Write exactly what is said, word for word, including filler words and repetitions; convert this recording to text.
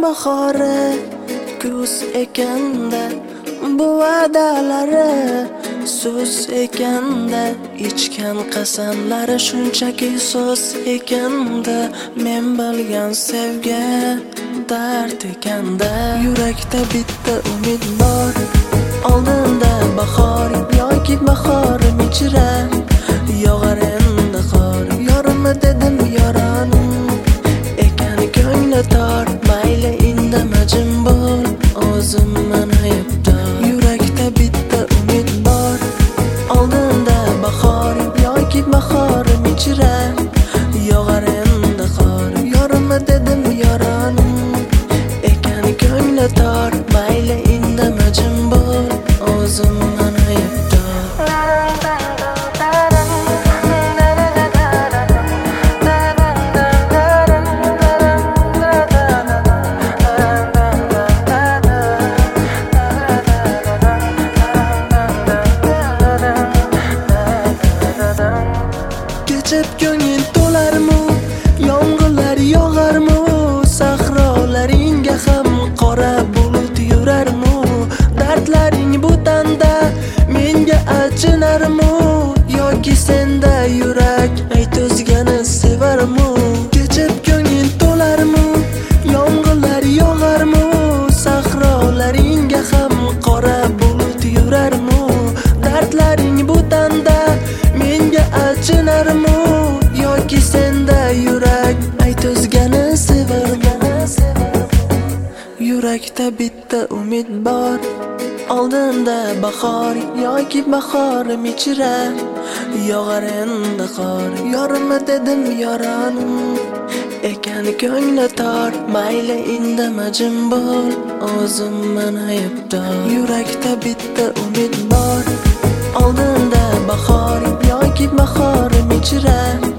bahori kuz ekanda, bu va'dalari so'z ekanda, ichgan qasamlari shunchaki so'z ekanda, men bilgan sevgi dard ekanda. Yurakda bitta umid bor, oldinda bahor yoki bahorim ichra yog'ar endi qor. Yorimi dedim yoranim ekan ko'ngli tor, mayli indama jim bo'l, o'zim mana aybdor. Yurakda bitta umid bor, oldinda bahor yoki bahorim ichra yog'ar endi qor. Yorimi dedim yoranim ekan ko'ngli tor, mayli indama jim bo'l, o'zim mana aybdor. Kechib ko'ngil to'larmi, yomg'irlar yog'armi, sahrolaringga ham qora bulut yurarmi? Dardlaring bu tanda menga achinarmi, yoki senda yurak ayt o'zgani sevarmi? Kechib ko'ngil to'larmi, yomg'irlar yog'armi, sahrolaringga ham qora bulut yurarmi? Dardlaring bu tanda menga achinarmi, yoki senda yurak ayt o'zgani sevarmi? Yurakda bitta umid bor, oldinda bahor yoki bahorim ichra yog'ar endi qor. Yorimi dedim yoranim ekan ko'ngli tor, mayli indama jim bo'l, o'zim mana aybdor. Yurakda bitta umid bor, oldinda bahor yoki bahorim ichra